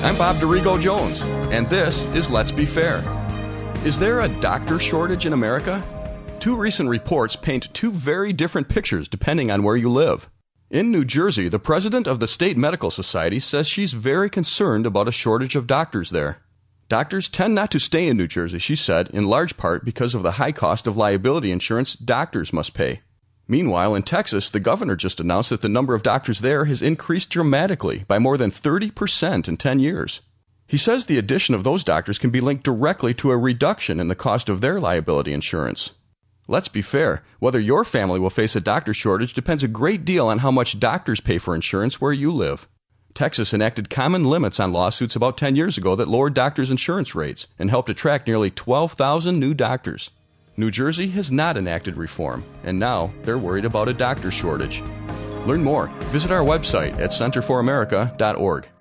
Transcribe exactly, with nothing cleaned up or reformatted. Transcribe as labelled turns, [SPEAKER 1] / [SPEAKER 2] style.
[SPEAKER 1] I'm Bob DeRigo Jones, and this is Let's Be Fair. Is there a doctor shortage in America? Two recent reports paint two very different pictures depending on where you live. In New Jersey, the president of the State Medical Society says she's very concerned about a shortage of doctors there. Doctors tend not to stay in New Jersey, she said, in large part because of the high cost of liability insurance doctors must pay. Meanwhile, in Texas, the governor just announced that the number of doctors there has increased dramatically by more than thirty percent in ten years. He says the addition of those doctors can be linked directly to a reduction in the cost of their liability insurance. Let's be fair, whether your family will face a doctor shortage depends a great deal on how much doctors pay for insurance where you live. Texas enacted common limits on lawsuits about ten years ago that lowered doctors' insurance rates and helped attract nearly twelve thousand new doctors. New Jersey has not enacted reform, and now they're worried about a doctor shortage. Learn more. Visit our website at center for america dot org.